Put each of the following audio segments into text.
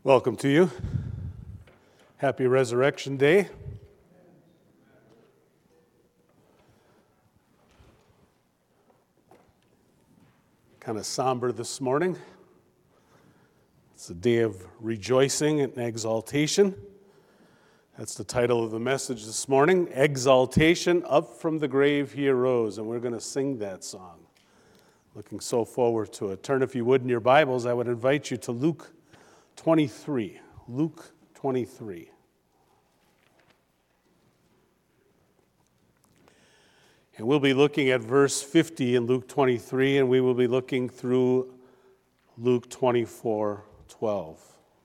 Welcome to you. Happy Resurrection Day. Kind of somber this morning. It's a day of rejoicing and exaltation. That's the title of the message this morning. Exaltation, up from the grave he arose. And we're going to sing that song. Looking so forward to it. Turn, if you would, in your Bibles. I would invite you to Luke 23. Luke 23. And we'll be looking at verse 50 in Luke 23, and we will be looking through Luke 24:12.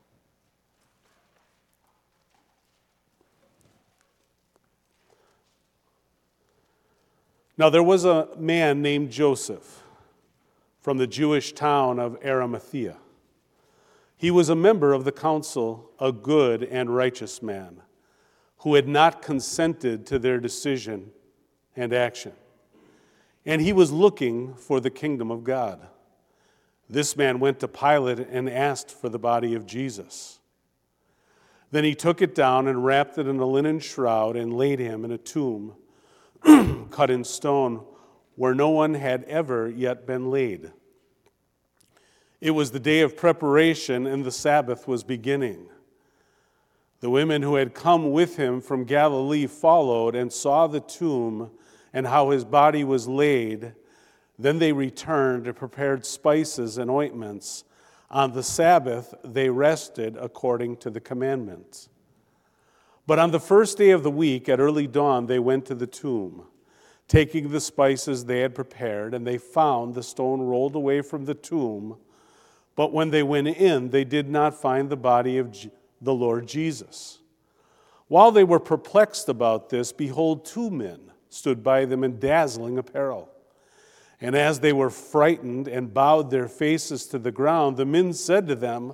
Now there was a man named Joseph from the Jewish town of Arimathea. He was a member of the council, a good and righteous man, who had not consented to their decision and action. And he was looking for the kingdom of God. This man went to Pilate and asked for the body of Jesus. Then he took it down and wrapped it in a linen shroud and laid him in a tomb cut in stone where no one had ever yet been laid. It was the day of preparation, and the Sabbath was beginning. The women who had come with him from Galilee followed and saw the tomb and how his body was laid. Then they returned and prepared spices and ointments. On the Sabbath they rested according to the commandment. But on the first day of the week, at early dawn, they went to the tomb, taking the spices they had prepared, and they found the stone rolled away from the tomb. But when they went in, they did not find the body of the Lord Jesus. While they were perplexed about this, behold, two men stood by them in dazzling apparel. And as they were frightened and bowed their faces to the ground, the men said to them,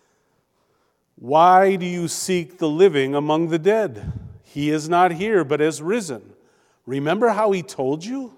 "Why do you seek the living among the dead? He is not here, but has risen. Remember how he told you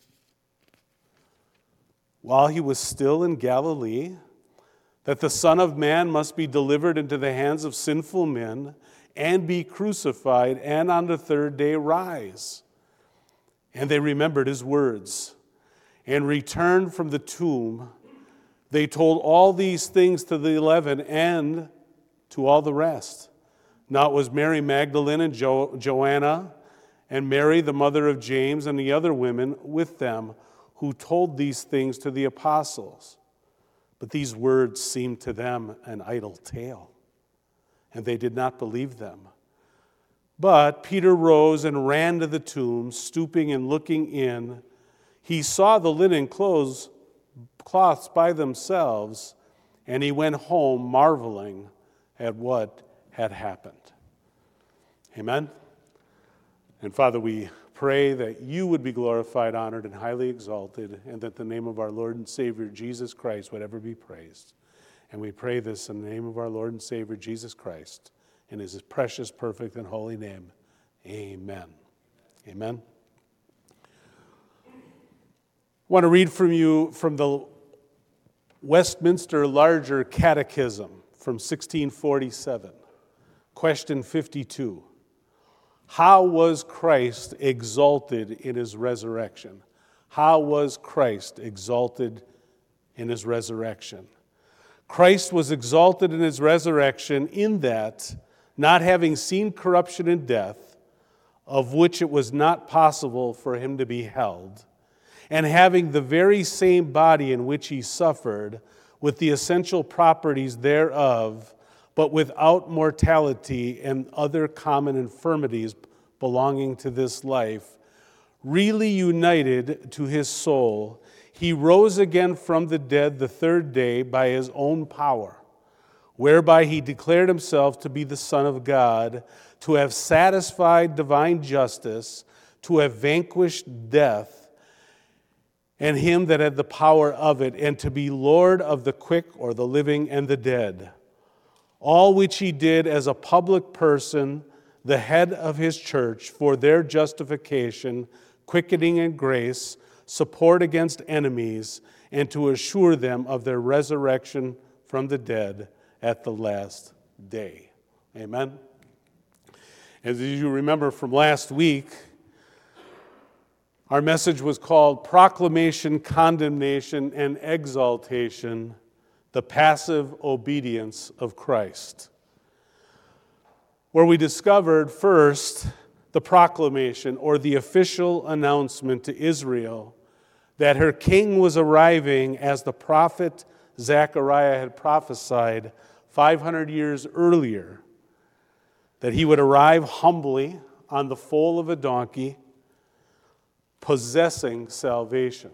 while he was still in Galilee, that the Son of Man must be delivered into the hands of sinful men and be crucified, and on the third day rise." And they remembered his words and returned from the tomb. They told all these things to the 11 and to all the rest. Now it was Mary Magdalene and Joanna and Mary, the mother of James, and the other women with them who told these things to the apostles. But these words seemed to them an idle tale, and they did not believe them. But Peter rose and ran to the tomb, stooping and looking in. He saw the linen cloths by themselves, and he went home marveling at what had happened. Amen. And Father, we pray that you would be glorified, honored, and highly exalted, and that the name of our Lord and Savior, Jesus Christ, would ever be praised. And we pray this in the name of our Lord and Savior, Jesus Christ, in his precious, perfect, and holy name. Amen. Amen. I want to read from you from the Westminster Larger Catechism from 1647. Question 52. How was Christ exalted in his resurrection? How was Christ exalted in his resurrection? Christ was exalted in his resurrection in that, not having seen corruption and death, of which it was not possible for him to be held, and having the very same body in which he suffered, with the essential properties thereof, but without mortality and other common infirmities belonging to this life, really united to his soul, he rose again from the dead the third day by his own power, whereby he declared himself to be the Son of God, to have satisfied divine justice, to have vanquished death, and him that had the power of it, and to be Lord of the quick or the living and the dead. All which he did as a public person, the head of his church, for their justification, quickening and grace, support against enemies, and to assure them of their resurrection from the dead, at the last day. Amen? As you remember from last week, our message was called Proclamation, Condemnation, and Exaltation, the Passive Obedience of Christ, where we discovered first the proclamation or the official announcement to Israel that her king was arriving as the prophet Zechariah had prophesied 500 years earlier, that he would arrive humbly on the foal of a donkey, possessing salvation.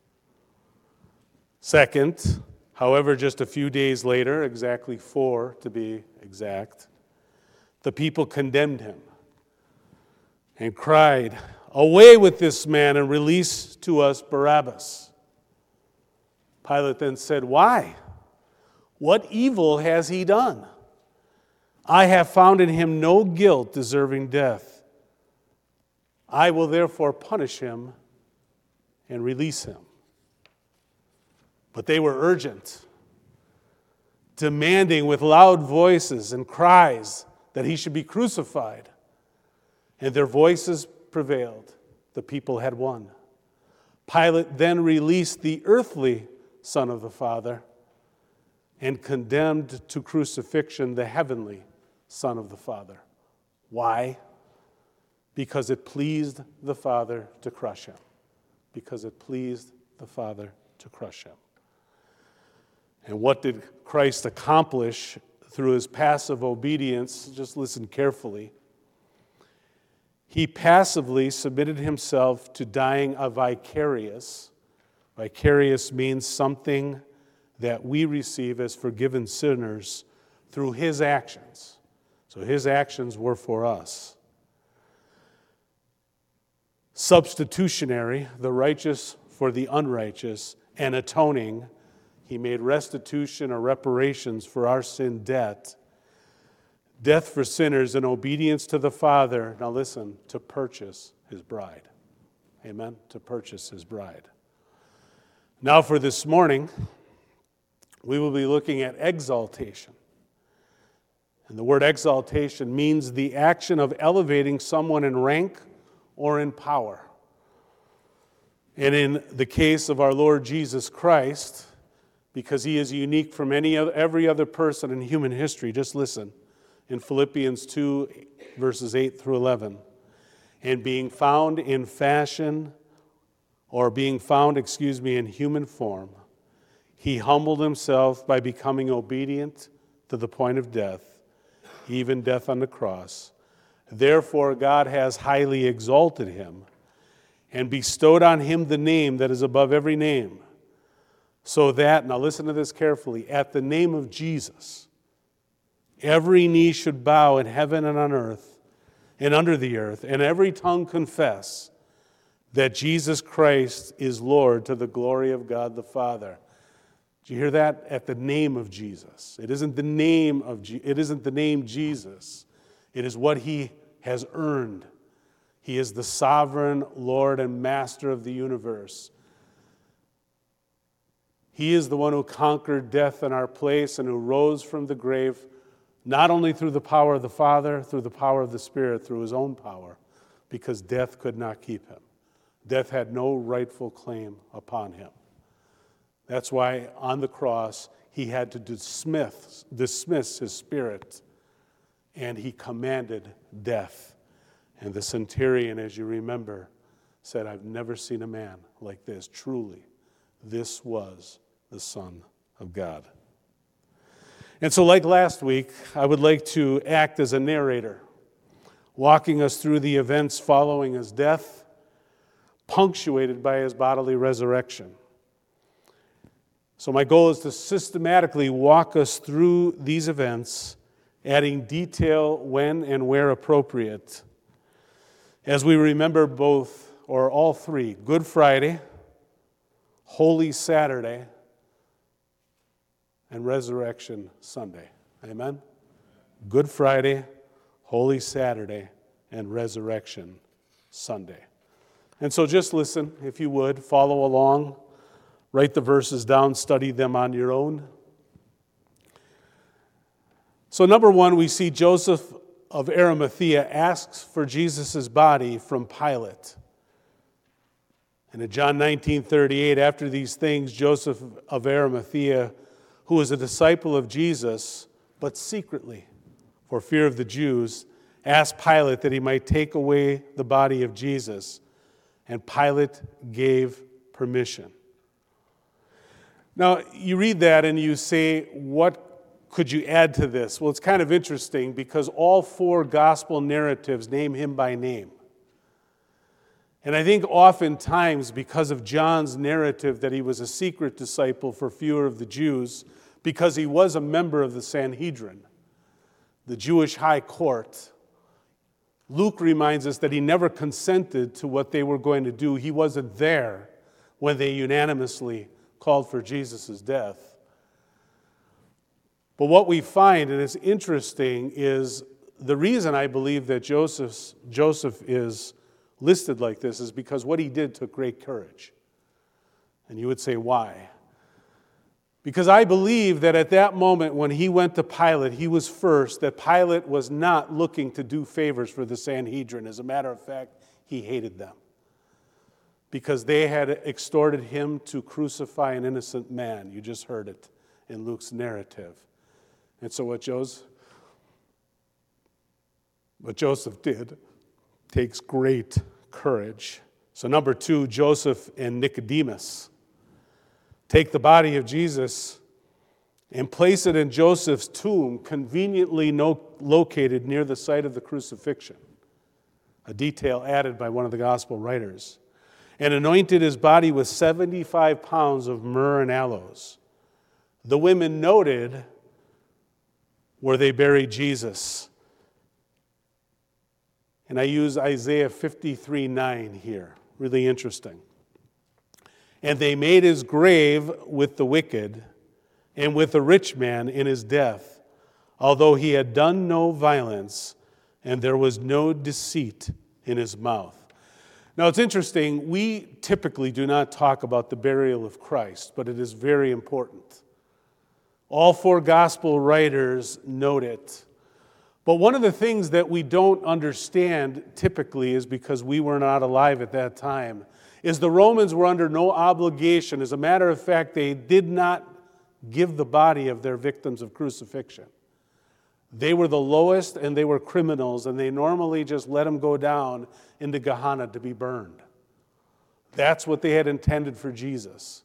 Second, however, just a few days later, exactly 4 to be exact, the people condemned him and cried, "Away with this man and release to us Barabbas." Pilate then said, "Why? What evil has he done? I have found in him no guilt deserving death. I will therefore punish him and release him." But they were urgent, demanding with loud voices and cries that he should be crucified. And their voices prevailed. The people had won. Pilate then released the earthly Son of the Father and condemned to crucifixion the heavenly Son of the Father. Why? Because it pleased the Father to crush him. Because it pleased the Father to crush him. And what did Christ accomplish through his passive obedience? Just listen carefully. He passively submitted himself to dying a vicarious. Vicarious means something that we receive as forgiven sinners through his actions. So his actions were for us. Substitutionary, the righteous for the unrighteous, and atoning, he made restitution or reparations for our sin debt. Death for sinners and obedience to the Father, now listen, to purchase his bride. Amen? To purchase his bride. Now for this morning, we will be looking at exaltation. And the word exaltation means the action of elevating someone in rank or in power. And in the case of our Lord Jesus Christ, because he is unique from every other person in human history, just listen. In Philippians 2, verses 8 through 11. And being found in human form, he humbled himself by becoming obedient to the point of death, even death on the cross. Therefore God has highly exalted him and bestowed on him the name that is above every name, so that, now listen to this carefully, at the name of Jesus, every knee should bow in heaven and on earth and under the earth, and every tongue confess that Jesus Christ is Lord to the glory of God the Father. Do you hear that? At the name of Jesus. It isn't the name Jesus. It is what he has earned. He is the sovereign Lord and Master of the universe. He is the one who conquered death in our place and who rose from the grave, not only through the power of the Father, through the power of the Spirit, through his own power, because death could not keep him. Death had no rightful claim upon him. That's why on the cross he had to dismiss his spirit, and he commanded death. And the centurion, as you remember, said, "I've never seen a man like this. Truly, this was the Son of God." And so like last week, I would like to act as a narrator, walking us through the events following his death, punctuated by his bodily resurrection. So my goal is to systematically walk us through these events, adding detail when and where appropriate, as we remember both, or all three, Good Friday, Holy Saturday, and Resurrection Sunday. Amen? Good Friday, Holy Saturday, and Resurrection Sunday. And so just listen, if you would, follow along, write the verses down, study them on your own. So number one, we see Joseph of Arimathea asks for Jesus' body from Pilate. And in John 19:38, after these things, Joseph of Arimathea, who was a disciple of Jesus, but secretly, for fear of the Jews, asked Pilate that he might take away the body of Jesus, and Pilate gave permission. Now, you read that and you say, what could you add to this? Well, it's kind of interesting because all four gospel narratives name him by name. And I think oftentimes, because of John's narrative that he was a secret disciple for fear of the Jews, because he was a member of the Sanhedrin, the Jewish high court, Luke reminds us that he never consented to what they were going to do. He wasn't there when they unanimously called for Jesus' death. But what we find, and it's interesting, is the reason I believe that Joseph is listed like this is because what he did took great courage. And you would say, why? Because I believe that at that moment when he went to Pilate, he was first, that Pilate was not looking to do favors for the Sanhedrin. As a matter of fact, he hated them because they had extorted him to crucify an innocent man. You just heard it in Luke's narrative. And so what Joseph did takes great courage. So number two, Joseph and Nicodemus take the body of Jesus and place it in Joseph's tomb, conveniently located near the site of the crucifixion, a detail added by one of the gospel writers, and anointed his body with 75 pounds of myrrh and aloes. The women noted where they buried Jesus. And I use Isaiah 53:9 here. Really interesting. And they made his grave with the wicked and with the rich man in his death, although he had done no violence and there was no deceit in his mouth. Now it's interesting, we typically do not talk about the burial of Christ, but it is very important. All four gospel writers note it. But one of the things that we don't understand typically is because we were not alive at that time, is the Romans were under no obligation. As a matter of fact, they did not give the body of their victims of crucifixion. They were the lowest and they were criminals, and they normally just let them go down into Gehenna to be burned. That's what they had intended for Jesus.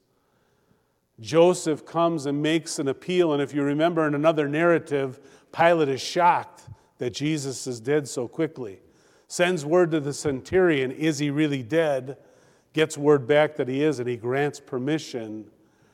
Joseph comes and makes an appeal, and if you remember in another narrative, Pilate is shocked that Jesus is dead so quickly. Sends word to the centurion, is he really dead? Gets word back that he is, and he grants permission.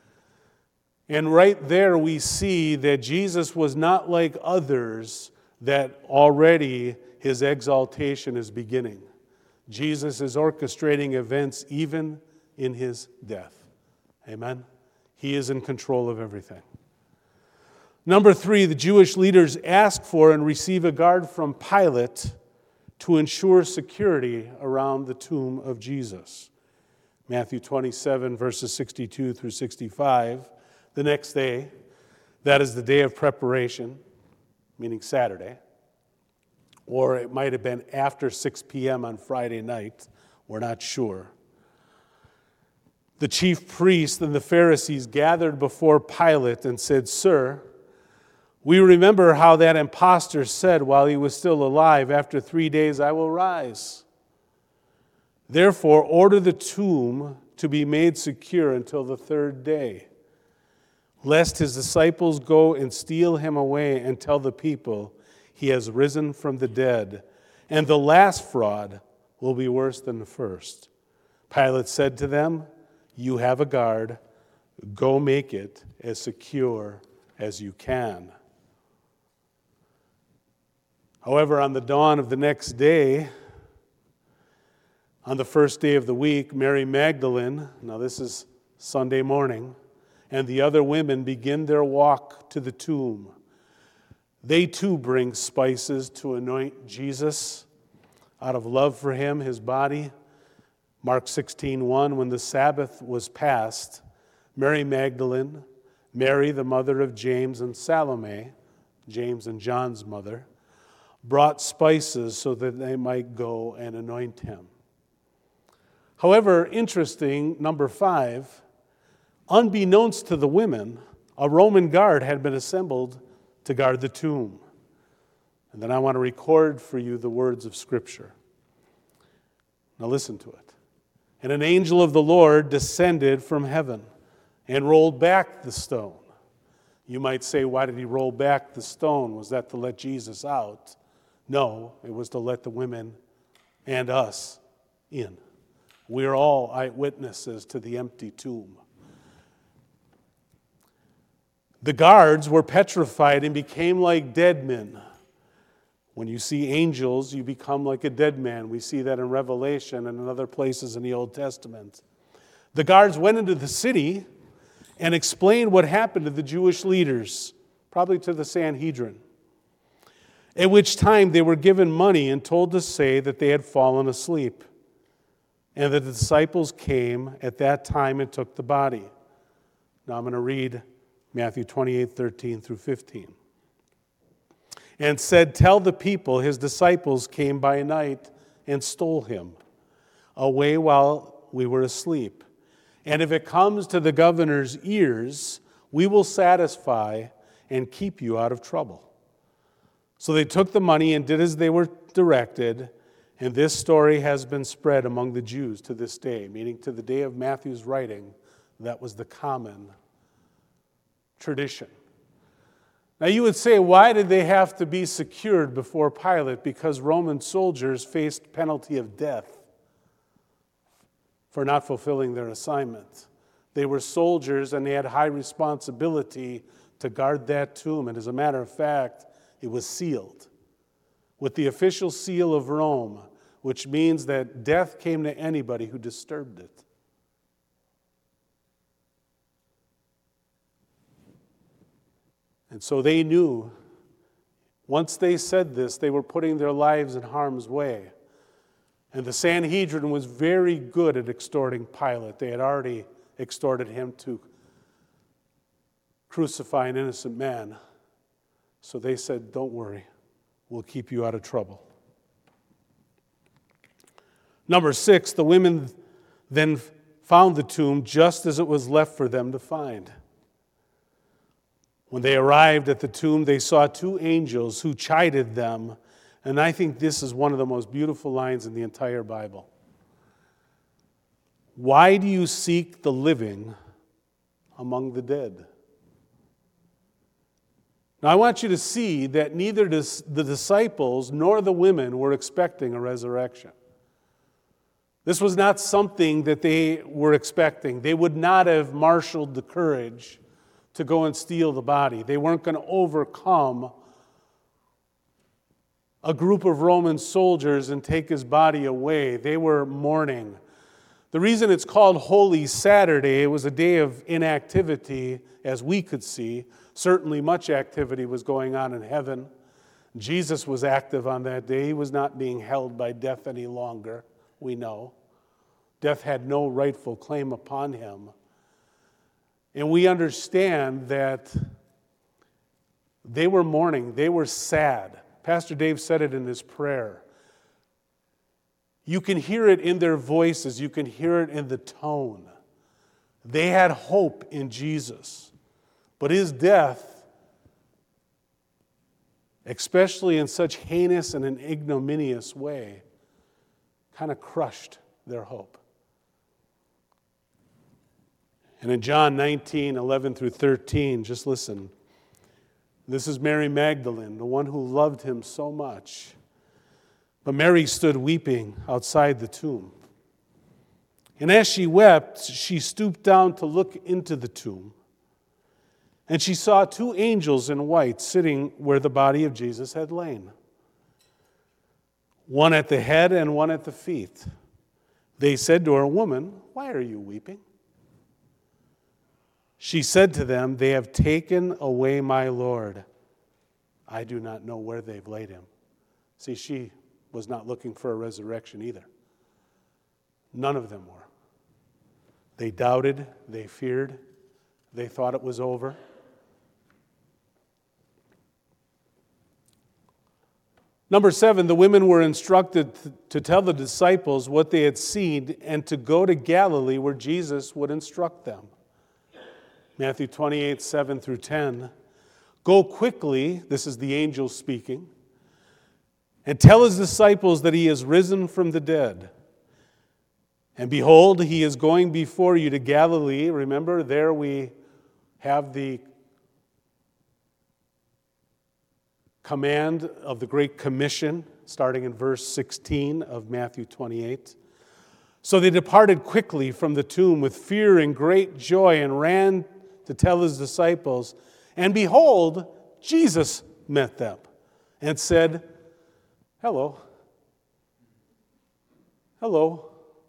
And right there we see that Jesus was not like others, that already his exaltation is beginning. Jesus is orchestrating events even in his death. Amen? He is in control of everything. Number three, the Jewish leaders ask for and receive a guard from Pilate to ensure security around the tomb of Jesus. Matthew 27, verses 62 through 65. The next day, that is the day of preparation, meaning Saturday, or it might have been after 6 p.m. on Friday night. We're not sure. The chief priests and the Pharisees gathered before Pilate and said, "Sir, we remember how that impostor said while he was still alive, 'After 3 days I will rise.' Therefore, order the tomb to be made secure until the third day, lest his disciples go and steal him away and tell the people he has risen from the dead, and the last fraud will be worse than the first." Pilate said to them, "You have a guard. Go make it as secure as you can." However, on the dawn of the next day, on the first day of the week, Mary Magdalene, now this is Sunday morning, and the other women begin their walk to the tomb. They too bring spices to anoint Jesus out of love for him, his body. Mark 16:1, when the Sabbath was past, Mary Magdalene, Mary the mother of James, and Salome, James and John's mother, brought spices so that they might go and anoint him. However, interesting, number 5, unbeknownst to the women, a Roman guard had been assembled to guard the tomb. And then I want to record for you the words of Scripture. Now listen to it. And an angel of the Lord descended from heaven and rolled back the stone. You might say, why did he roll back the stone? Was that to let Jesus out? No, it was to let the women and us in. We're all eyewitnesses to the empty tomb. The guards were petrified and became like dead men. When you see angels, you become like a dead man. We see that in Revelation and in other places in the Old Testament. The guards went into the city and explained what happened to the Jewish leaders, probably to the Sanhedrin, at which time they were given money and told to say that they had fallen asleep, and that the disciples came at that time and took the body. Now I'm going to read Matthew 28:13 through 15. And said, tell the people his disciples came by night and stole him away while we were asleep. And if it comes to the governor's ears, we will satisfy and keep you out of trouble. So they took the money and did as they were directed, and this story has been spread among the Jews to this day, meaning to the day of Matthew's writing. That was the common tradition. Now you would say, why did they have to be secured before Pilate? Because Roman soldiers faced penalty of death for not fulfilling their assignment. They were soldiers and they had high responsibility to guard that tomb. And as a matter of fact, it was sealed with the official seal of Rome, which means that death came to anybody who disturbed it. And so they knew, once they said this, they were putting their lives in harm's way. And the Sanhedrin was very good at extorting Pilate. They had already extorted him to crucify an innocent man. So they said, don't worry, we'll keep you out of trouble. Number 6, the women then found the tomb just as it was left for them to find. When they arrived at the tomb, they saw 2 angels who chided them. And I think this is one of the most beautiful lines in the entire Bible. Why do you seek the living among the dead? Now I want you to see that neither the disciples nor the women were expecting a resurrection. This was not something that they were expecting. They would not have marshaled the courage to go and steal the body. They weren't going to overcome a group of Roman soldiers and take his body away. They were mourning. The reason it's called Holy Saturday, it was a day of inactivity, as we could see. Certainly much activity was going on in heaven. Jesus was active on that day. He was not being held by death any longer, we know. Death had no rightful claim upon him. And we understand that they were mourning, they were sad. Pastor Dave said it in his prayer. You can hear it in their voices, you can hear it in the tone. They had hope in Jesus. But his death, especially in such heinous and an ignominious way, kind of crushed their hope. And in John 19:11 through 13, just listen. This is Mary Magdalene, the one who loved him so much. But Mary stood weeping outside the tomb. And as she wept, she stooped down to look into the tomb. And she saw 2 angels in white sitting where the body of Jesus had lain, one at the head and one at the feet. They said to her, "Woman, why are you weeping?" She said to them, "They have taken away my Lord. I do not know where they've laid him." See, she was not looking for a resurrection either. None of them were. They doubted, they feared, they thought it was over. Number 7, the women were instructed to tell the disciples what they had seen and to go to Galilee where Jesus would instruct them. Matthew 28, 7 through 10. Go quickly, this is the angel speaking, and tell his disciples that he is risen from the dead. And behold, he is going before you to Galilee. Remember, there we have the command of the Great Commission, starting in verse 16 of Matthew 28. So they departed quickly from the tomb with fear and great joy and ran to tell his disciples. And behold, Jesus met them and said, Hello. Hello.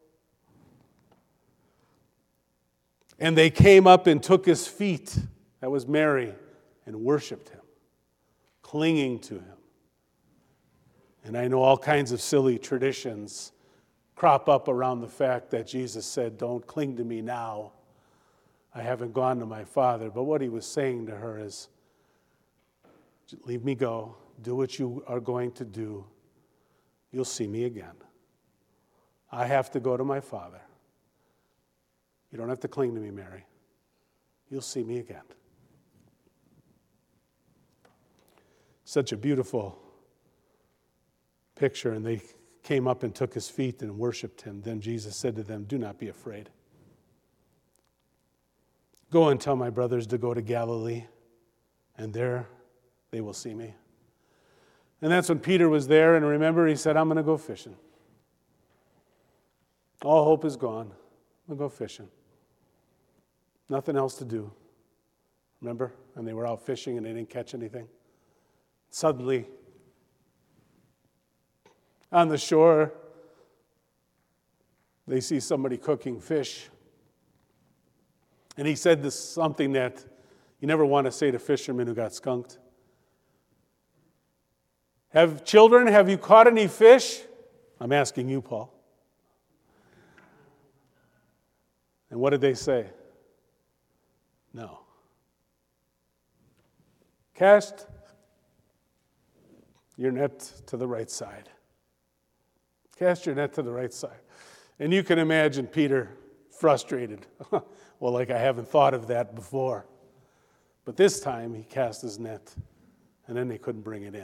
And they came up and took his feet, that was Mary, and worshiped him, clinging to him. And I know all kinds of silly traditions crop up around the fact that Jesus said, don't cling to me now. I haven't gone to my Father. But what he was saying to her is, leave me go. Do what you are going to do. You'll see me again. I have to go to my Father. You don't have to cling to me, Mary. You'll see me again. Such a beautiful picture. And they came up and took his feet and worshiped him. Then Jesus said to them, do not be afraid. Go and tell my brothers to go to Galilee, and there they will see me. And that's when Peter was there, and remember, he said, I'm going to go fishing. All hope is gone. I'm going to go fishing. Nothing else to do. Remember? And they were out fishing and they didn't catch anything. Suddenly, on the shore, they see somebody cooking fish. And he said this something that you never want to say to fishermen who got skunked. Children, have you caught any fish? I'm asking you, Paul. And what did they say? No. Cast your net to the right side. Cast your net to the right side. And you can imagine Peter frustrated. Well, like I haven't thought of that before. But this time he cast his net, and then they couldn't bring it in.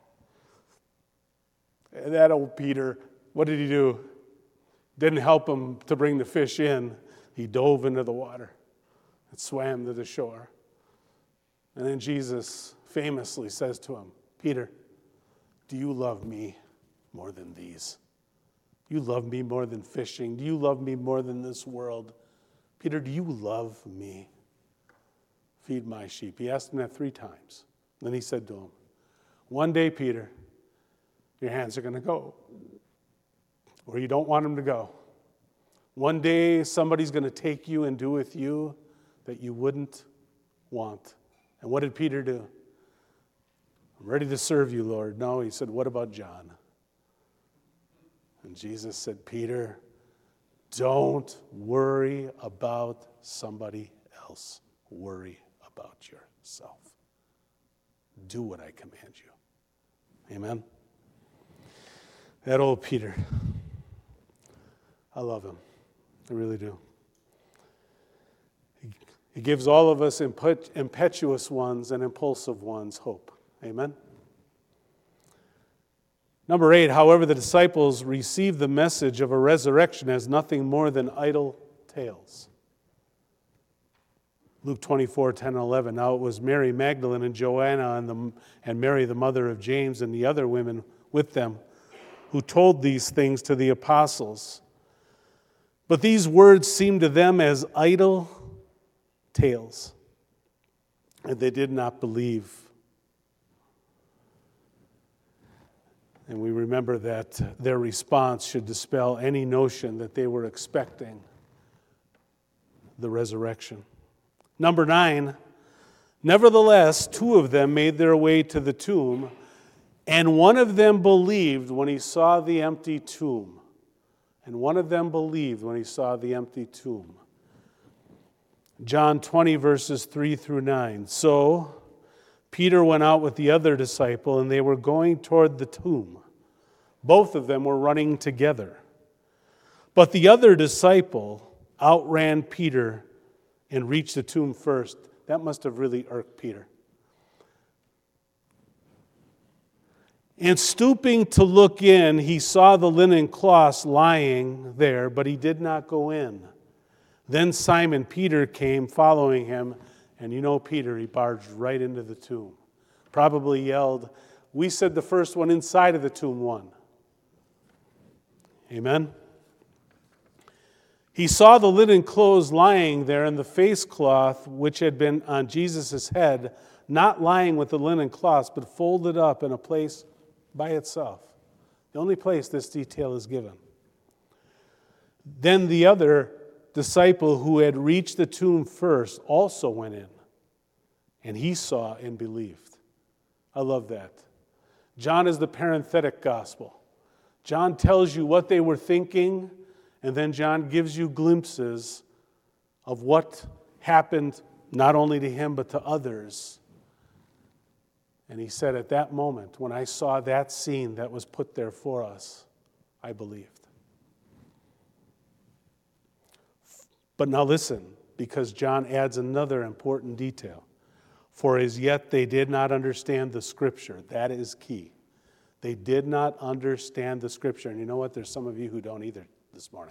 And that old Peter, what did he do? Didn't help him to bring the fish in. He dove into the water and swam to the shore. And then Jesus famously says to him, Peter, do you love me more than these? You love me more than fishing? Do you love me more than this world? Peter, do you love me? Feed my sheep. He asked him that 3 times. Then he said to him, one day, Peter, your hands are going to go where you don't want them to go. One day, somebody's going to take you and do with you that you wouldn't want. And what did Peter do? I'm ready to serve you, Lord. No, he said, what about John? And Jesus said, Peter, don't worry about somebody else. Worry about yourself. Do what I command you. Amen? That old Peter. I love him. I really do. He gives all of us impetuous ones and impulsive ones hope. Amen? Number 8, however, the disciples received the message of a resurrection as nothing more than idle tales. Luke 24, 10 and 11. Now it was Mary Magdalene and Joanna and Mary, the mother of James, and the other women with them, who told these things to the apostles. But these words seemed to them as idle tales, and they did not believe. And we remember that their response should dispel any notion that they were expecting the resurrection. Number 9, nevertheless, 2 of them made their way to the tomb, and one of them believed when he saw the empty tomb. And one of them believed when he saw the empty tomb. John 20, verses 3 through 9. So Peter went out with the other disciple, and they were going toward the tomb. Both of them were running together. But the other disciple outran Peter and reached the tomb first. That must have really irked Peter. And stooping to look in, he saw the linen cloths lying there, but he did not go in. Then Simon Peter came following him, and you know Peter, he barged right into the tomb. Probably yelled, "We said the first one inside of the tomb won." Amen? He saw the linen clothes lying there, and the face cloth which had been on Jesus' head, not lying with the linen cloths, but folded up in a place by itself. The only place this detail is given. Then the other disciple who had reached the tomb first also went in, and he saw and believed. I love that. John is the parenthetic gospel. John tells you what they were thinking, and then John gives you glimpses of what happened not only to him but to others. And he said, at that moment, when I saw that scene that was put there for us, I believed. But now listen, because John adds another important detail. For as yet they did not understand the Scripture. That is key. They did not understand the Scripture. And you know what? There's some of you who don't either this morning.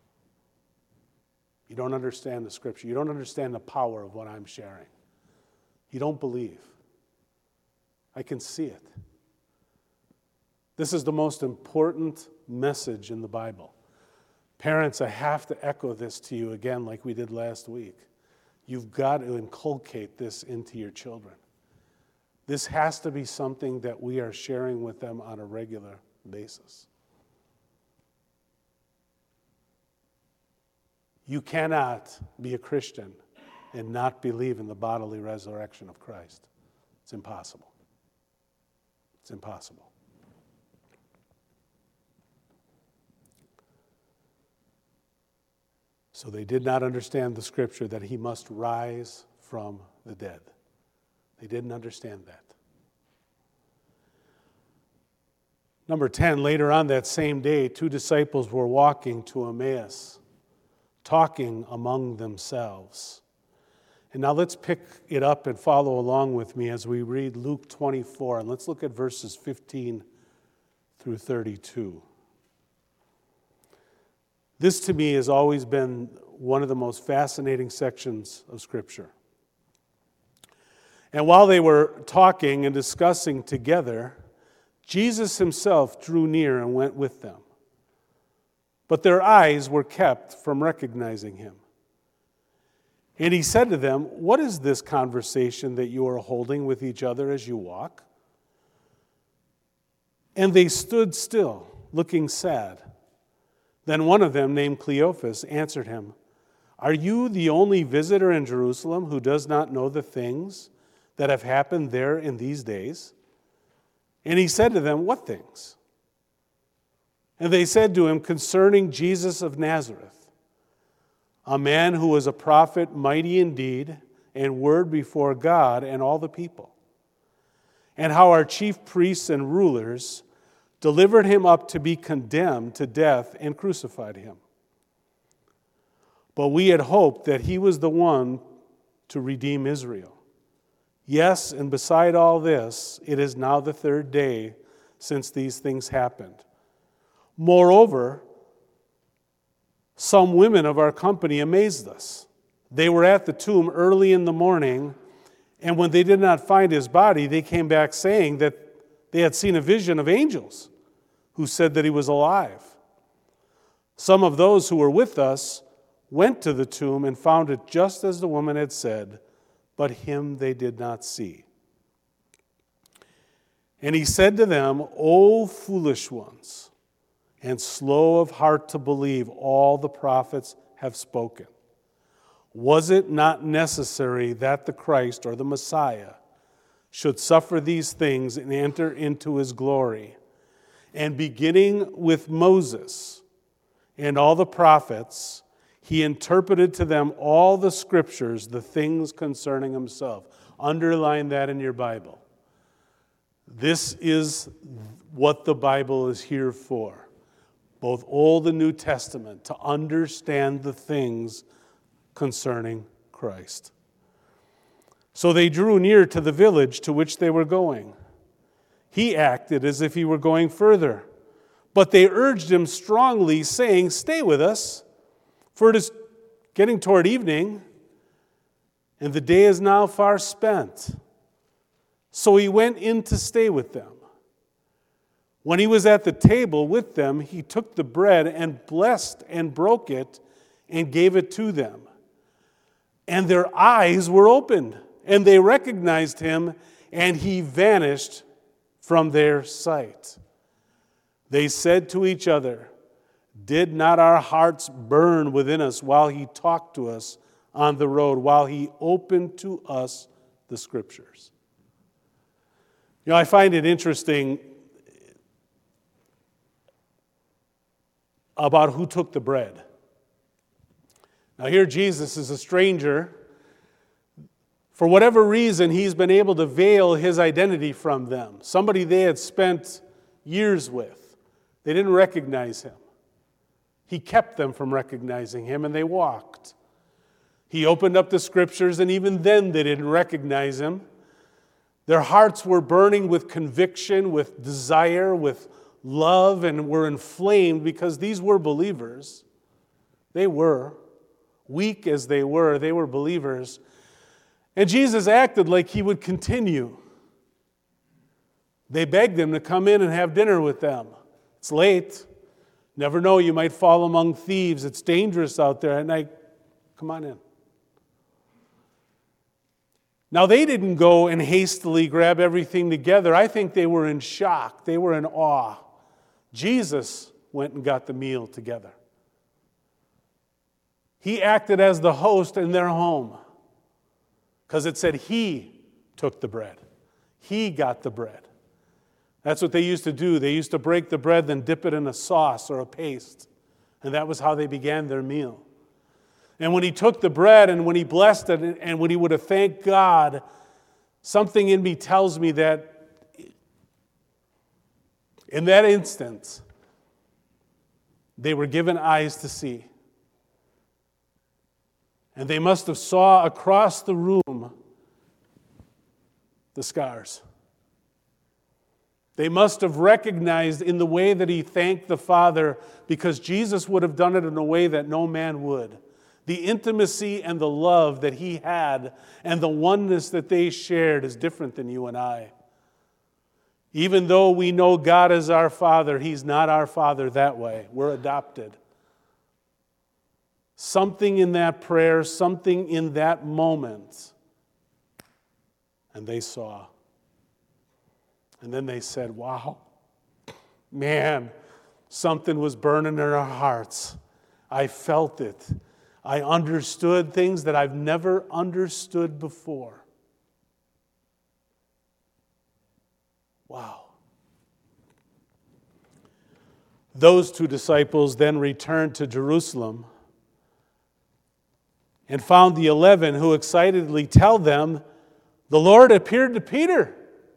You don't understand the Scripture. You don't understand the power of what I'm sharing. You don't believe. I can see it. This is the most important message in the Bible. Parents, I have to echo this to you again like we did last week. You've got to inculcate this into your children. This has to be something that we are sharing with them on a regular basis. You cannot be a Christian and not believe in the bodily resurrection of Christ. It's impossible. It's impossible. So they did not understand the Scripture that he must rise from the dead. They didn't understand that. Number 10, later on that same day, 2 disciples were walking to Emmaus, talking among themselves. And now let's pick it up and follow along with me as we read Luke 24. And let's look at verses 15 through 32. This to me has always been one of the most fascinating sections of Scripture. And while they were talking and discussing together, Jesus himself drew near and went with them. But their eyes were kept from recognizing him. And he said to them, "What is this conversation that you are holding with each other as you walk?" And they stood still, looking sad. Then one of them, named Cleophas, answered him, "Are you the only visitor in Jerusalem who does not know the things that have happened there in these days?" And he said to them, "What things?" And they said to him, "Concerning Jesus of Nazareth, a man who was a prophet, mighty in deed and word before God and all the people, and how our chief priests and rulers delivered him up to be condemned to death and crucified him. But we had hoped that he was the one to redeem Israel. Yes, and beside all this, it is now the 3rd day since these things happened. Moreover, some women of our company amazed us. They were at the tomb early in the morning, and when they did not find his body, they came back saying that they had seen a vision of angels who said that he was alive. Some of those who were with us went to the tomb and found it just as the woman had said, but him they did not see. And he said to them, O foolish ones, and slow of heart to believe all the prophets have spoken. Was it not necessary that the Christ, or the Messiah, should suffer these things and enter into his glory? And beginning with Moses and all the prophets, he interpreted to them all the Scriptures, the things concerning himself. Underline that in your Bible. This is what the Bible is here for, both Old and New Testament, to understand the things concerning Christ. So they drew near to the village to which they were going. He acted as if he were going further, but they urged him strongly, saying, "Stay with us, for it is getting toward evening, and the day is now far spent." So he went in to stay with them. When he was at the table with them, he took the bread and blessed and broke it and gave it to them. And their eyes were opened, and they recognized him, and he vanished from their sight. They said to each other, "Did not our hearts burn within us while he talked to us on the road, while he opened to us the Scriptures?" You know, I find it interesting about who took the bread. Now here Jesus is a stranger. For whatever reason, he's been able to veil his identity from them. Somebody they had spent years with. They didn't recognize him. He kept them from recognizing him, and they walked. He opened up the Scriptures, and even then they didn't recognize him. Their hearts were burning with conviction, with desire, with love, and were inflamed because these were believers. They were. Weak as they were believers. And Jesus acted like he would continue. They begged him to come in and have dinner with them. It's late. Never know, you might fall among thieves. It's dangerous out there at night. Come on in. Now, they didn't go and hastily grab everything together. I think they were in shock. They were in awe. Jesus went and got the meal together. He acted as the host in their home because it said he took the bread. He got the bread. That's what they used to do. They used to break the bread, then dip it in a sauce or a paste. And that was how they began their meal. And when he took the bread and when he blessed it and when he would have thanked God, something in me tells me that in that instant, they were given eyes to see. And they must have saw across the room the scars. They must have recognized in the way that he thanked the Father, because Jesus would have done it in a way that no man would. The intimacy and the love that he had and the oneness that they shared is different than you and I. Even though we know God is our Father, he's not our Father that way. We're adopted. Something in that prayer, something in that moment, and they saw. And then they said, "Wow, man, something was burning in our hearts. I felt it. I understood things that I've never understood before." Wow. Those two disciples then returned to Jerusalem and found the 11 who excitedly tell them, "The Lord appeared to Peter."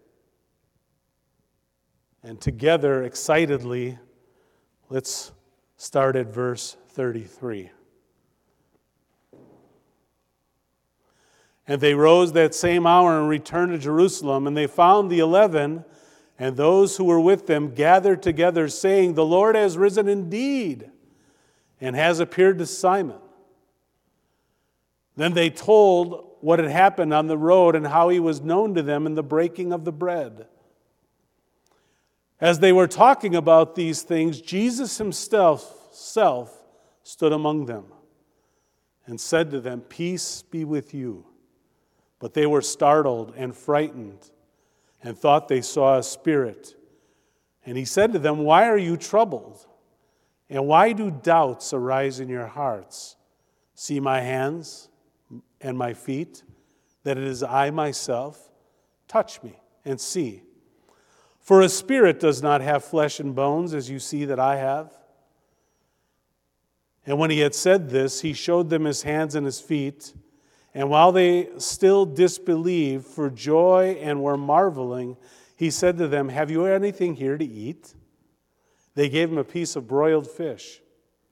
And together, excitedly, let's start at verse 33. "And they rose that same hour and returned to Jerusalem, and they found the 11 and those who were with them gathered together, saying, 'The Lord has risen indeed and has appeared to Simon.' Then they told what had happened on the road and how he was known to them in the breaking of the bread. As they were talking about these things, Jesus himself stood among them and said to them, 'Peace be with you.' But they were startled and frightened and thought they saw a spirit. And he said to them, 'Why are you troubled? And why do doubts arise in your hearts? See my hands and my feet, that it is I myself. Touch me and see. For a spirit does not have flesh and bones, as you see that I have.' And when he had said this, he showed them his hands and his feet. And while they still disbelieved for joy and were marveling, he said to them, "Have you anything here to eat?" They gave him a piece of broiled fish.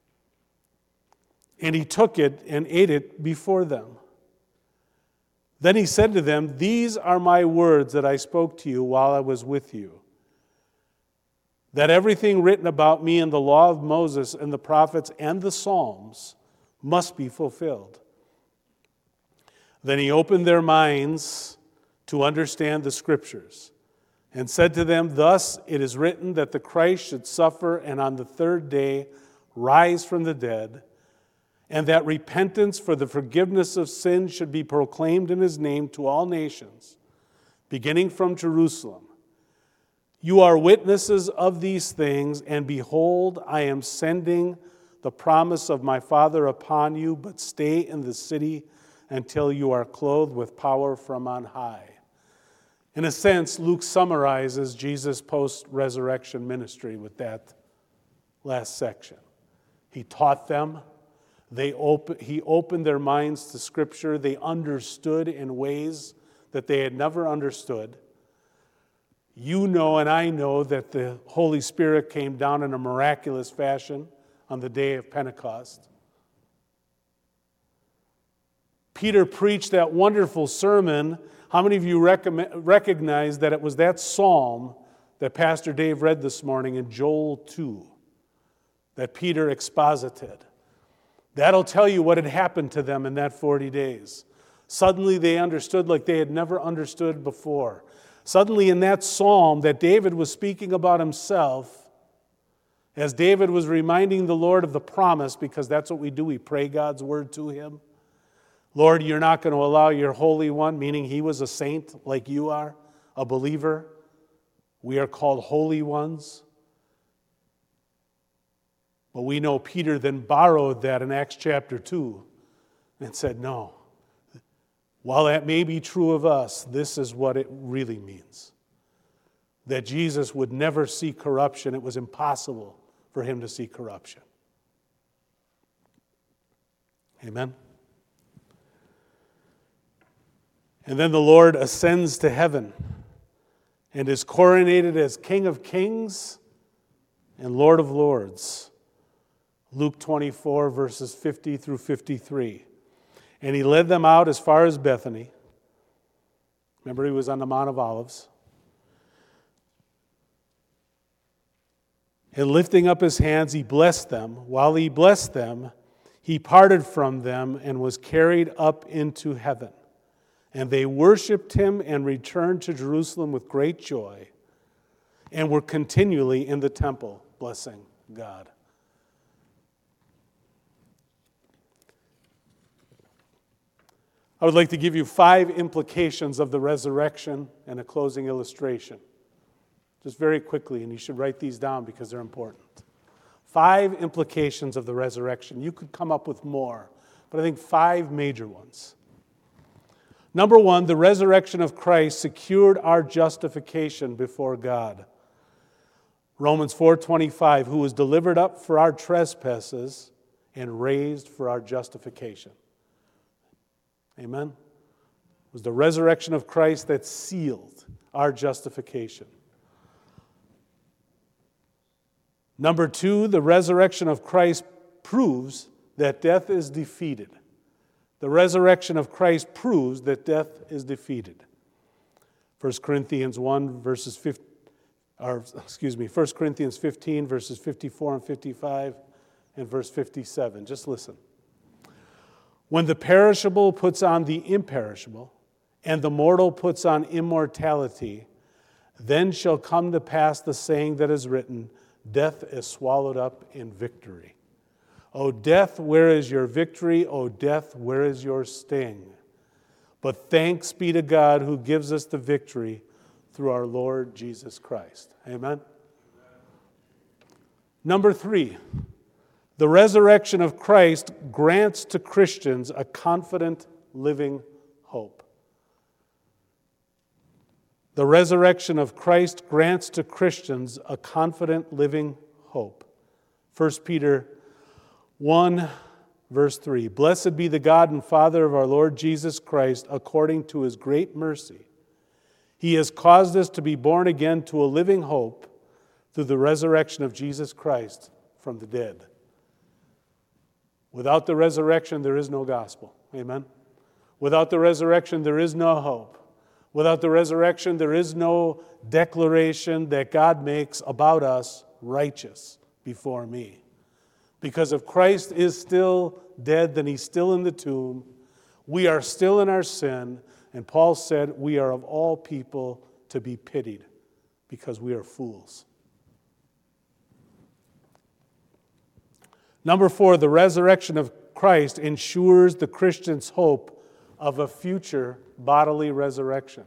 And he took it and ate it before them. Then he said to them, "These are my words that I spoke to you while I was with you, that everything written about me in the law of Moses and the prophets and the Psalms must be fulfilled." Then he opened their minds to understand the Scriptures and said to them, "Thus it is written that the Christ should suffer and on the third day rise from the dead, and that repentance for the forgiveness of sins should be proclaimed in his name to all nations, beginning from Jerusalem. You are witnesses of these things, and behold, I am sending the promise of my Father upon you, but stay in the city until you are clothed with power from on high." In a sense, Luke summarizes Jesus' post-resurrection ministry with that last section. He taught them. He opened their minds to Scripture. They understood in ways that they had never understood. You know and I know that the Holy Spirit came down in a miraculous fashion on the day of Pentecost. Peter preached that wonderful sermon. How many of you recognize that it was that psalm that Pastor Dave read this morning in Joel 2 that Peter exposited? That'll tell you what had happened to them in that 40 days. Suddenly they understood like they had never understood before. Suddenly in that psalm that David was speaking about himself, as David was reminding the Lord of the promise, because that's what we do, we pray God's word to him. Lord, you're not going to allow your Holy One, meaning he was a saint like you are, a believer. We are called holy ones. But we know Peter then borrowed that in Acts chapter 2 and said, no, while that may be true of us, this is what it really means. That Jesus would never see corruption. It was impossible for him to see corruption. Amen? And then the Lord ascends to heaven and is coronated as King of Kings and Lord of Lords. Luke 24, verses 50 through 53. And he led them out as far as Bethany. Remember, he was on the Mount of Olives. And lifting up his hands, he blessed them. While he blessed them, he parted from them and was carried up into heaven. And they worshiped him and returned to Jerusalem with great joy and were continually in the temple blessing God. I would like to give you 5 implications of the resurrection and a closing illustration. Just very quickly, and you should write these down because they're important. 5 implications of the resurrection. You could come up with more, but I think 5 major ones. Number 1, the resurrection of Christ secured our justification before God. Romans 4:25, who was delivered up for our trespasses and raised for our justification. Amen? It was the resurrection of Christ that sealed our justification. Number 2, the resurrection of Christ proves that death is defeated. The resurrection of Christ proves that death is defeated. 1 Corinthians 15, verses 54 and 55, and verse 57. Just listen. When the perishable puts on the imperishable, and the mortal puts on immortality, then shall come to pass the saying that is written, death is swallowed up in victory. O death, where is your victory? O death, where is your sting? But thanks be to God who gives us the victory through our Lord Jesus Christ. Amen? Number 3, the resurrection of Christ grants to Christians a confident living hope. The resurrection of Christ grants to Christians a confident living hope. 1 Peter 1, Verse 3, "Blessed be the God and Father of our Lord Jesus Christ, according to his great mercy. He has caused us to be born again to a living hope through the resurrection of Jesus Christ from the dead." Without the resurrection, there is no gospel. Amen? Without the resurrection, there is no hope. Without the resurrection, there is no declaration that God makes about us righteous before me. Because if Christ is still dead, then he's still in the tomb. We are still in our sin. And Paul said, we are of all people to be pitied because we are fools. Number 4, the resurrection of Christ ensures the Christian's hope of a future bodily resurrection.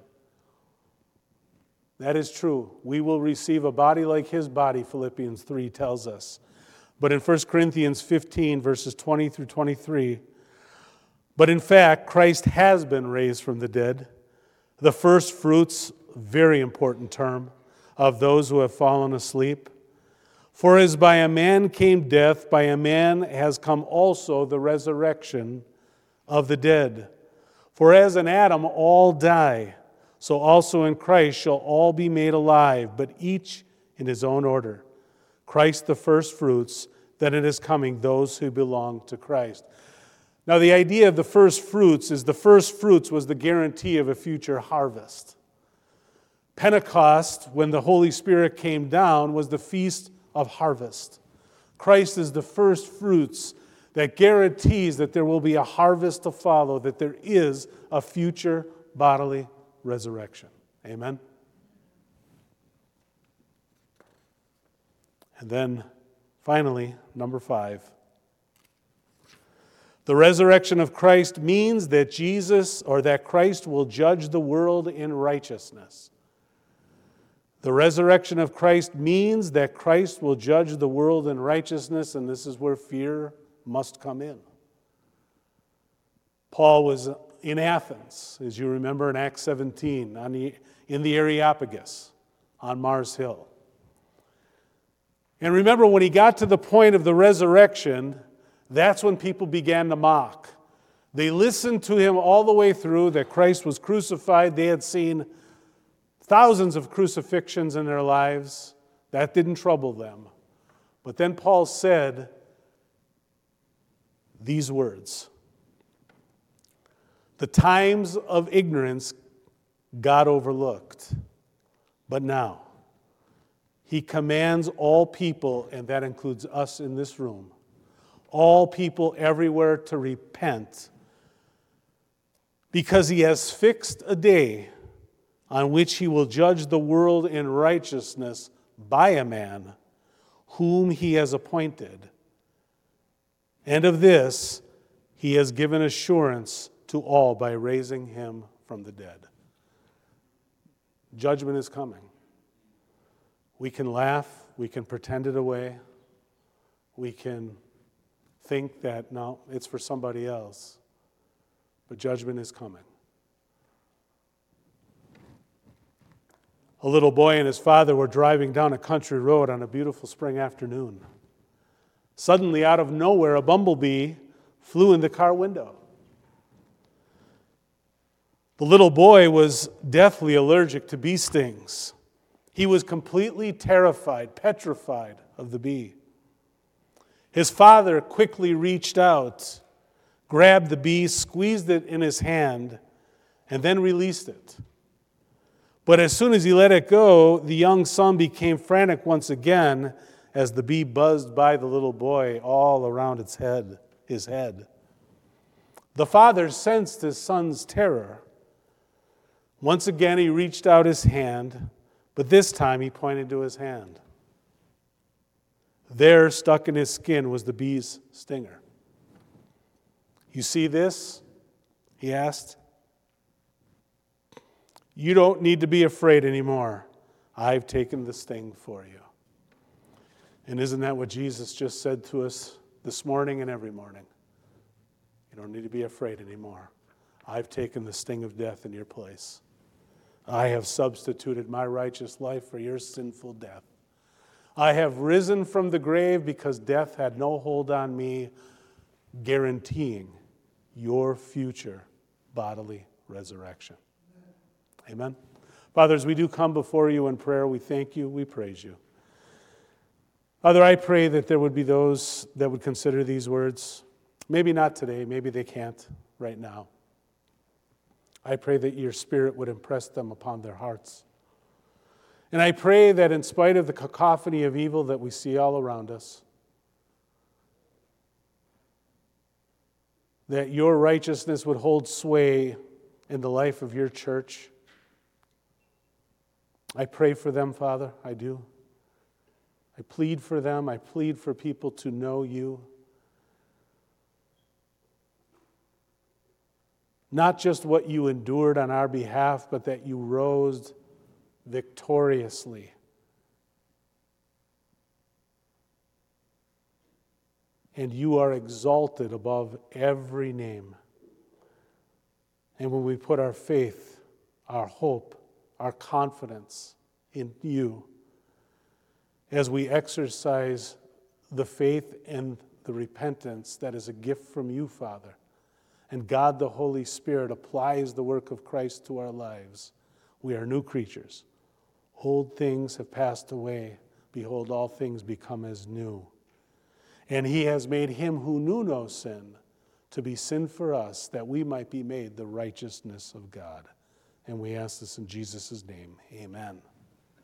That is true. We will receive a body like his body, Philippians 3 tells us. But in 1 Corinthians 15, verses 20 through 23, "But in fact, Christ has been raised from the dead, the first fruits," very important term, "of those who have fallen asleep. For as by a man came death, by a man has come also the resurrection of the dead. For as in Adam all die, so also in Christ shall all be made alive, but each in his own order. Christ the first fruits, then it is coming those who belong to Christ." Now the idea of the first fruits is the first fruits was the guarantee of a future harvest. Pentecost, when the Holy Spirit came down, was the feast of harvest. Christ is the first fruits that guarantees that there will be a harvest to follow, that there is a future bodily resurrection. Amen? And then, finally, number 5. The resurrection of Christ means that that Christ will judge the world in righteousness. The resurrection of Christ means that Christ will judge the world in righteousness, and this is where fear must come in. Paul was in Athens, as you remember in Acts 17, in the Areopagus on Mars Hill. And remember, when he got to the point of the resurrection, that's when people began to mock. They listened to him all the way through, that Christ was crucified. They had seen thousands of crucifixions in their lives. That didn't trouble them. But then Paul said these words: "The times of ignorance God overlooked, but now he commands all people," and that includes us in this room, "all people everywhere to repent, because he has fixed a day on which he will judge the world in righteousness by a man whom he has appointed. And of this he has given assurance to all by raising him from the dead." Judgment is coming. We can laugh, we can pretend it away, we can think that, no, it's for somebody else. But judgment is coming. A little boy and his father were driving down a country road on a beautiful spring afternoon. Suddenly, out of nowhere, a bumblebee flew in the car window. The little boy was deathly allergic to bee stings. He was completely terrified, petrified of the bee. His father quickly reached out, grabbed the bee, squeezed it in his hand, and then released it. But as soon as he let it go, the young son became frantic once again as the bee buzzed by the little boy all around his head. The father sensed his son's terror. Once again, he reached out his hand, but this time he pointed to his hand. There, stuck in his skin, was the bee's stinger. "You see this?" he asked. "You don't need to be afraid anymore. I've taken the sting for you." And isn't that what Jesus just said to us this morning and every morning? You don't need to be afraid anymore. I've taken the sting of death in your place. I have substituted my righteous life for your sinful death. I have risen from the grave because death had no hold on me. guaranteeing your future bodily resurrection. Amen. Fathers, we do come before you in prayer. We thank you. We praise you. Father, I pray that there would be those that would consider these words. Maybe not today. Maybe they can't right now. I pray that your Spirit would impress them upon their hearts. And I pray that in spite of the cacophony of evil that we see all around us, that your righteousness would hold sway in the life of your church. I pray for them, Father. I do. I plead for them. I plead for people to know you. Not just what you endured on our behalf, but that you rose victoriously. And you are exalted above every name. And when we put our faith, our hope, our confidence in you, as we exercise the faith and the repentance that is a gift from you, Father, and God the Holy Spirit applies the work of Christ to our lives, we are new creatures. Old things have passed away. Behold, all things become as new. And he has made him who knew no sin to be sin for us, that we might be made the righteousness of God. And we ask this in Jesus' name. Amen.